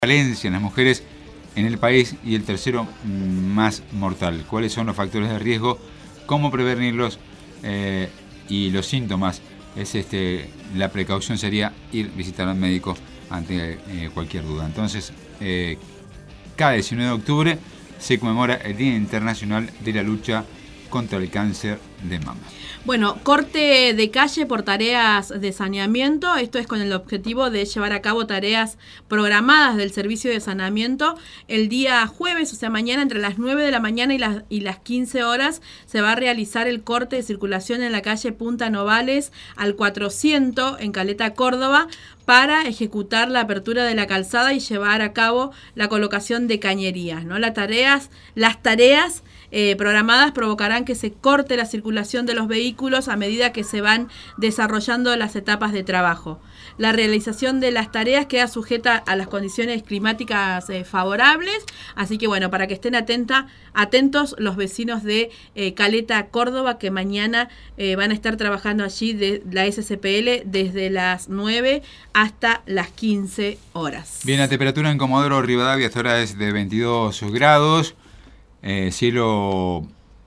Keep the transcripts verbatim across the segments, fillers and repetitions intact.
prevalencia en las mujeres en el país y el tercero más mortal. ¿Cuáles son los factores de riesgo? ¿Cómo prevenirlos? Eh, y los síntomas. Es este, la precaución sería ir a visitar al médico ante eh, cualquier duda. Entonces, eh, cada diecinueve de octubre se conmemora el Día Internacional de la Lucha contra el Cáncer de Mama. Bueno, corte de calle por tareas de saneamiento. Esto es con el objetivo de llevar a cabo tareas programadas del servicio de saneamiento. El día jueves, o sea, mañana, entre las nueve de la mañana y las, y las quince horas, se va a realizar el corte de circulación en la calle Punta Novales al cuatrocientos en Caleta, Córdoba, para ejecutar la apertura de la calzada y llevar a cabo la colocación de cañerías, ¿no? Las tareas, las tareas eh, programadas provocarán que se corte la circulación de los vehículos a medida que se van desarrollando las etapas de trabajo. La realización de las tareas queda sujeta a las condiciones climáticas eh, favorables, así que bueno, para que estén atenta, atentos los vecinos de eh, Caleta, Córdoba, que mañana eh, van a estar trabajando allí de la S C P L desde las nueve hasta las quince horas. Bien, la temperatura en Comodoro Rivadavia hasta ahora es de veintidós grados, eh, cielo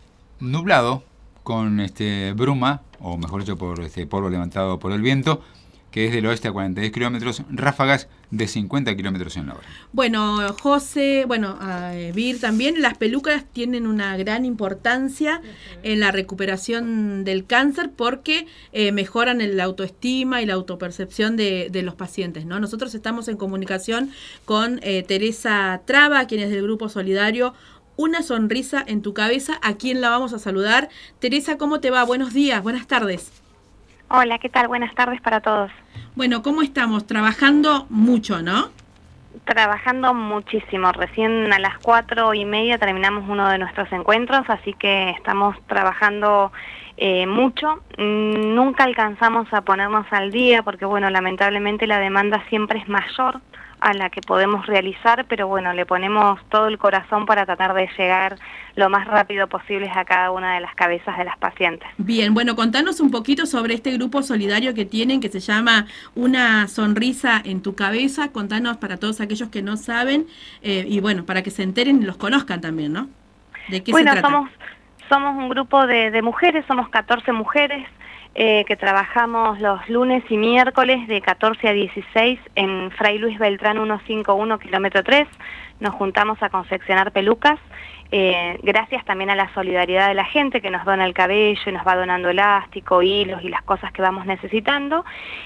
nublado con este bruma, o mejor dicho por este polvo levantado por el viento, que es del oeste a cuarenta y diez kilómetros, ráfagas de cincuenta kilómetros en la hora. Bueno, José, bueno, uh, Vir también, las pelucas tienen una gran importancia uh-huh. en la recuperación del cáncer porque eh, mejoran la autoestima y la autopercepción de, de los pacientes, ¿no? Nosotros estamos en comunicación con eh, Teresa Traba, quien es del Grupo Solidario Una Sonrisa en tu Cabeza, a quien la vamos a saludar. Teresa, ¿cómo te va? Buenos días, buenas tardes. Hola, ¿qué tal? Buenas tardes para todos. Bueno, ¿cómo estamos? Trabajando mucho, ¿no? Trabajando muchísimo. Recién a las cuatro y media terminamos uno de nuestros encuentros, así que estamos trabajando eh, mucho. Nunca alcanzamos a ponernos al día porque, bueno, lamentablemente la demanda siempre es mayor a la que podemos realizar, pero bueno, le ponemos todo el corazón para tratar de llegar lo más rápido posible a cada una de las cabezas de las pacientes. Bien, bueno, contanos un poquito sobre este grupo solidario que tienen, que se llama Una Sonrisa en tu Cabeza. Contanos para todos aquellos que no saben, eh, y bueno, para que se enteren y los conozcan también, ¿no? ¿De qué bueno, se trata? Somos, somos un grupo de, de mujeres, somos catorce mujeres, Eh, que trabajamos los lunes y miércoles de catorce a dieciséis en Fray Luis Beltrán ciento cincuenta y uno, kilómetro tres. Nos juntamos a confeccionar pelucas, eh, gracias también a la solidaridad de la gente que nos dona el cabello y nos va donando elástico, hilos y las cosas que vamos necesitando.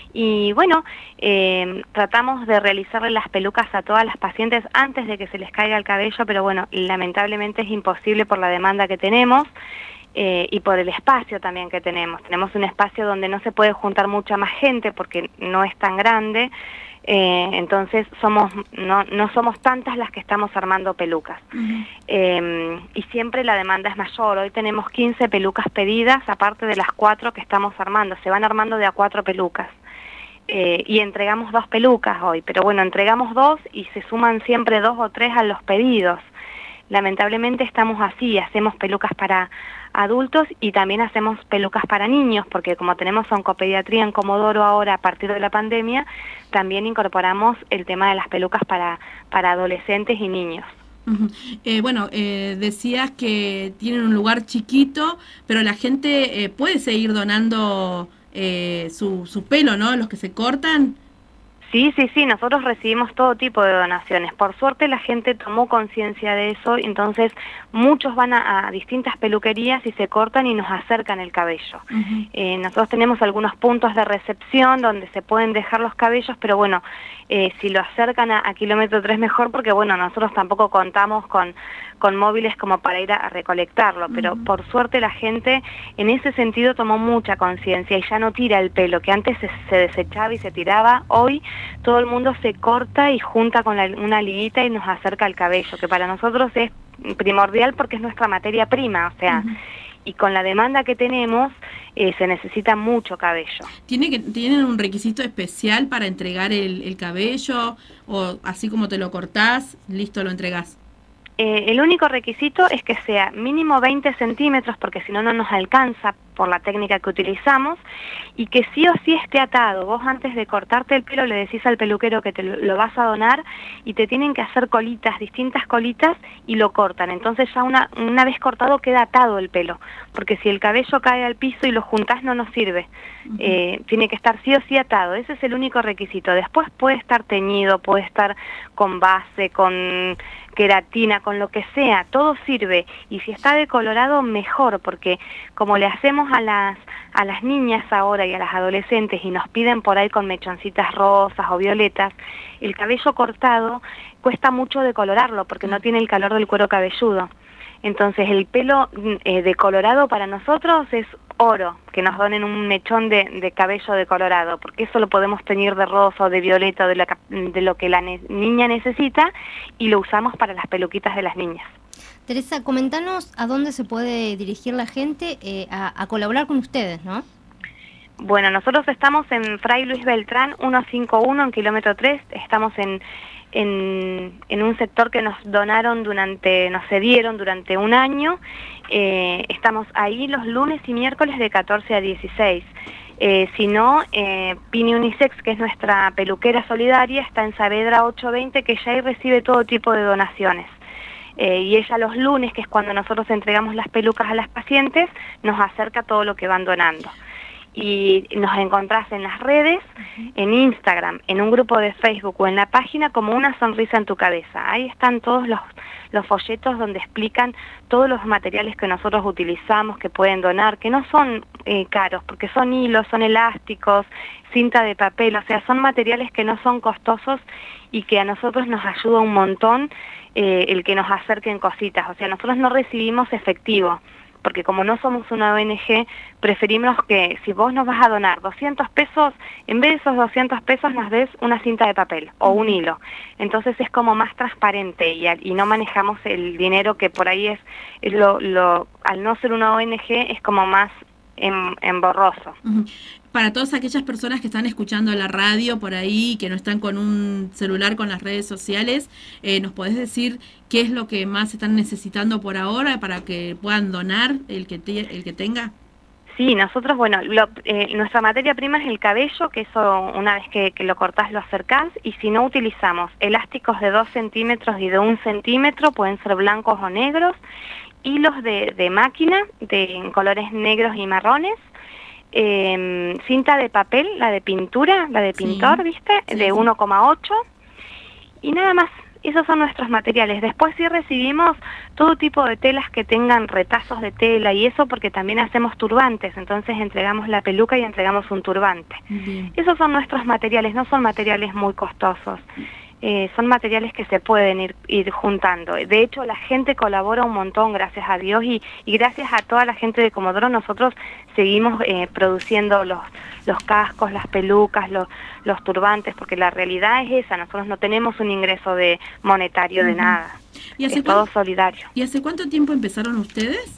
Y bueno, eh, tratamos de realizarle las pelucas a todas las pacientes antes de que se les caiga el cabello, pero bueno, lamentablemente es imposible por la demanda que tenemos. Eh, y por el espacio también que tenemos. Tenemos un espacio donde no se puede juntar mucha más gente porque no es tan grande, eh, entonces somos no, no somos tantas las que estamos armando pelucas. Uh-huh. Eh, y siempre la demanda es mayor. Hoy tenemos quince pelucas pedidas, aparte de las cuatro que estamos armando. Se van armando de a cuatro pelucas. Eh, y entregamos dos pelucas hoy, pero bueno, entregamos dos y se suman siempre dos o tres a los pedidos. Lamentablemente estamos así, hacemos pelucas para adultos y también hacemos pelucas para niños, porque como tenemos oncopediatría en Comodoro ahora a partir de la pandemia, también incorporamos el tema de las pelucas para, para adolescentes y niños. Uh-huh. Eh, bueno, eh, decías que tienen un lugar chiquito, pero la gente eh, puede seguir donando eh, su, su pelo, ¿no? Los que se cortan. Sí, sí, sí, nosotros recibimos todo tipo de donaciones. Por suerte la gente tomó conciencia de eso, entonces muchos van a, a distintas peluquerías y se cortan y nos acercan el cabello. Uh-huh. Eh, nosotros tenemos algunos puntos de recepción donde se pueden dejar los cabellos, pero bueno, eh, si lo acercan a, a kilómetro tres mejor, porque bueno, nosotros tampoco contamos con, con móviles como para ir a, a recolectarlo, pero uh-huh. por suerte la gente en ese sentido tomó mucha conciencia y ya no tira el pelo, que antes se, se desechaba y se tiraba. Hoy todo el mundo se corta y junta con la, una liguita y nos acerca el cabello, que para nosotros es primordial porque es nuestra materia prima, o sea, uh-huh. y con la demanda que tenemos eh, se necesita mucho cabello. ¿Tiene que, ¿Tienen un requisito especial para entregar el, el cabello o así como te lo cortás, listo, lo entregás? Eh, el único requisito es que sea mínimo veinte centímetros, porque si no, no nos alcanza por la técnica que utilizamos, y que sí o sí esté atado. Vos antes de cortarte el pelo le decís al peluquero que te lo, lo vas a donar y te tienen que hacer colitas, distintas colitas, y lo cortan. Entonces ya una, una vez cortado queda atado el pelo, porque si el cabello cae al piso y lo juntás no nos sirve. Uh-huh. Eh, tiene que estar sí o sí atado, ese es el único requisito. Después puede estar teñido, puede estar con base, con queratina, con lo que sea, todo sirve, y si está decolorado mejor, porque como le hacemos a las a las niñas ahora y a las adolescentes y nos piden por ahí con mechoncitas rosas o violetas, el cabello cortado cuesta mucho decolorarlo porque no tiene el calor del cuero cabelludo. Entonces el pelo eh, decolorado para nosotros es oro, que nos donen un mechón de, de cabello decolorado, porque eso lo podemos teñir de rosa o de violeta o de, la, de lo que la ne- niña necesita, y lo usamos para las peluquitas de las niñas. Teresa, comentanos a dónde se puede dirigir la gente eh, a, a colaborar con ustedes, ¿no? Bueno, nosotros estamos en Fray Luis Beltrán ciento cincuenta y uno, en kilómetro tres, estamos en... En, en un sector que nos donaron durante, nos cedieron durante un año. Eh, estamos ahí los lunes y miércoles de catorce a dieciséis. Eh, si no, eh, Pini Unisex, que es nuestra peluquera solidaria, está en Saavedra ochocientos veinte, que ya ahí recibe todo tipo de donaciones. Eh, y ella los lunes, que es cuando nosotros entregamos las pelucas a las pacientes, nos acerca todo lo que van donando. Y nos encontrás en las redes, uh-huh. en Instagram, en un grupo de Facebook o en la página como Una Sonrisa en tu Cabeza. Ahí están todos los, los folletos donde explican todos los materiales que nosotros utilizamos, que pueden donar, que no son eh, caros, porque son hilos, son elásticos, cinta de papel, o sea, son materiales que no son costosos y que a nosotros nos ayuda un montón eh, el que nos acerquen cositas. O sea, nosotros no recibimos efectivo, porque como no somos una O N G, preferimos que si vos nos vas a donar doscientos pesos, en vez de esos doscientos pesos nos des una cinta de papel o un hilo. Entonces es como más transparente y, y no manejamos el dinero, que por ahí es, es lo, lo, al no ser una O N G es como más en, emborroso. Uh-huh. Para todas aquellas personas que están escuchando la radio por ahí, que no están con un celular, con las redes sociales, eh, ¿nos podés decir qué es lo que más están necesitando por ahora para que puedan donar el que, te, el que tenga? Sí, nosotros, bueno, lo, eh, nuestra materia prima es el cabello, que eso una vez que, que lo cortás lo acercás, y si no utilizamos elásticos de dos centímetros y de un centímetro, pueden ser blancos o negros, hilos de, de máquina, de en colores negros y marrones, Eh, cinta de papel, la de pintura, la de pintor, sí. ¿Viste? Sí, de sí. uno coma ocho, y nada más. Esos son nuestros materiales. Después sí recibimos todo tipo de telas que tengan retazos de tela y eso, porque también hacemos turbantes, entonces entregamos la peluca y entregamos un turbante. Bien. Esos son nuestros materiales, no son materiales muy costosos. Eh, son materiales que se pueden ir, ir juntando. De hecho, la gente colabora un montón, gracias a Dios, y, y gracias a toda la gente de Comodoro nosotros seguimos eh, produciendo los, los cascos, las pelucas, los, los turbantes, porque la realidad es esa, nosotros no tenemos un ingreso de monetario, uh-huh. de nada. ¿Y hace es todo solidario. ¿Y hace cuánto tiempo empezaron ustedes?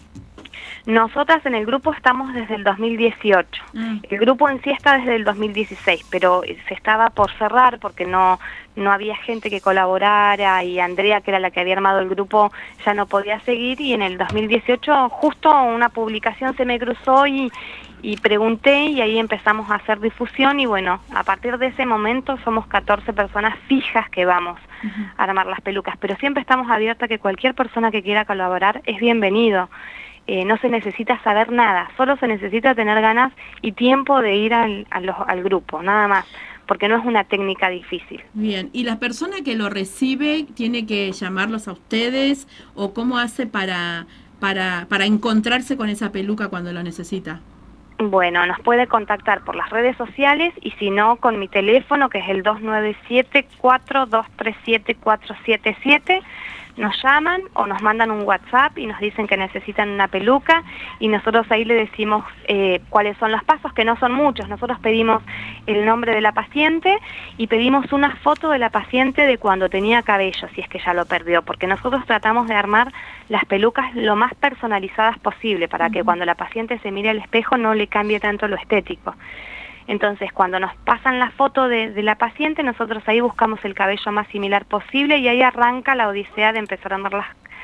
Nosotras en el grupo estamos desde el dos mil dieciocho. Mm. El grupo en sí está desde el dos mil dieciséis, pero se estaba por cerrar porque no no había gente que colaborara, y Andrea, que era la que había armado el grupo, ya no podía seguir, y en el dos mil dieciocho justo una publicación se me cruzó y, y pregunté, y ahí empezamos a hacer difusión, y bueno, a partir de ese momento somos catorce personas fijas que vamos uh-huh. a armar las pelucas, pero siempre estamos abiertas a que cualquier persona que quiera colaborar es bienvenido. Eh, no se necesita saber nada, solo se necesita tener ganas y tiempo de ir al, a los, al grupo, nada más, porque no es una técnica difícil. Bien, ¿y la persona que lo recibe tiene que llamarlos a ustedes o cómo hace para, para, para encontrarse con esa peluca cuando lo necesita? Bueno, nos puede contactar por las redes sociales, y si no, con mi teléfono, que es el dos nueve siete, cuatro dos tres siete, cuatro siete siete. Nos llaman o nos mandan un WhatsApp y nos dicen que necesitan una peluca, y nosotros ahí le decimos eh, cuáles son los pasos, que no son muchos. Nosotros pedimos el nombre de la paciente y pedimos una foto de la paciente de cuando tenía cabello, si es que ya lo perdió, porque nosotros tratamos de armar las pelucas lo más personalizadas posible para que cuando la paciente se mire al espejo no le cambie tanto lo estético. Entonces, cuando nos pasan la foto de, de la paciente, nosotros ahí buscamos el cabello más similar posible, y ahí arranca la odisea de empezar a armar las,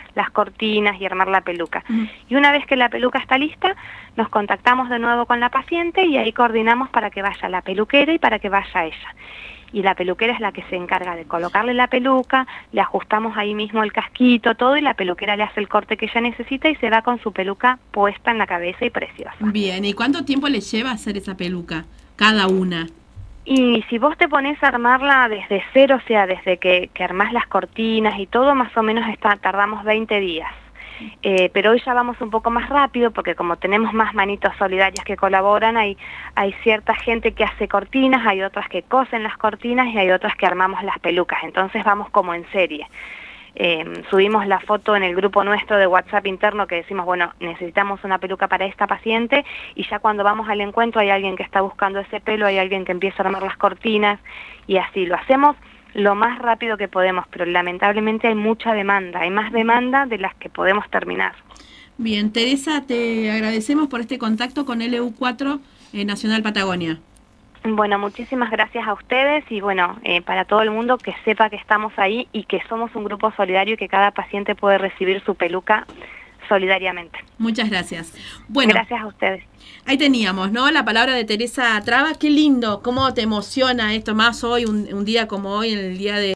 las cortinas y armar la peluca. Uh-huh. Y una vez que la peluca está lista, nos contactamos de nuevo con la paciente y ahí coordinamos para que vaya la peluquera y para que vaya ella. Y la peluquera es la que se encarga de colocarle la peluca, le ajustamos ahí mismo el casquito, todo, y la peluquera le hace el corte que ella necesita y se va con su peluca puesta en la cabeza y preciosa. Bien, ¿y cuánto tiempo le lleva hacer esa peluca? Cada una. Y si vos te pones a armarla desde cero, o sea, desde que, que armás las cortinas y todo, más o menos está, tardamos veinte días. Eh, pero hoy ya vamos un poco más rápido porque como tenemos más manitos solidarias que colaboran, hay, hay cierta gente que hace cortinas, hay otras que cosen las cortinas y hay otras que armamos las pelucas, entonces vamos como en serie. Eh, subimos la foto en el grupo nuestro de WhatsApp interno que decimos, bueno, necesitamos una peluca para esta paciente, y ya cuando vamos al encuentro hay alguien que está buscando ese pelo, hay alguien que empieza a armar las cortinas, y así lo hacemos lo más rápido que podemos, pero lamentablemente hay mucha demanda, hay más demanda de las que podemos terminar. Bien, Teresa, te agradecemos por este contacto con L U cuatro eh, Nacional Patagonia. Bueno, muchísimas gracias a ustedes y bueno, eh, para todo el mundo que sepa que estamos ahí y que somos un grupo solidario y que cada paciente puede recibir su peluca solidariamente. Muchas gracias. Bueno, gracias a ustedes. Ahí teníamos, ¿no? La palabra de Teresa Traba. Qué lindo, cómo te emociona esto, más hoy, un, un día como hoy, en el día de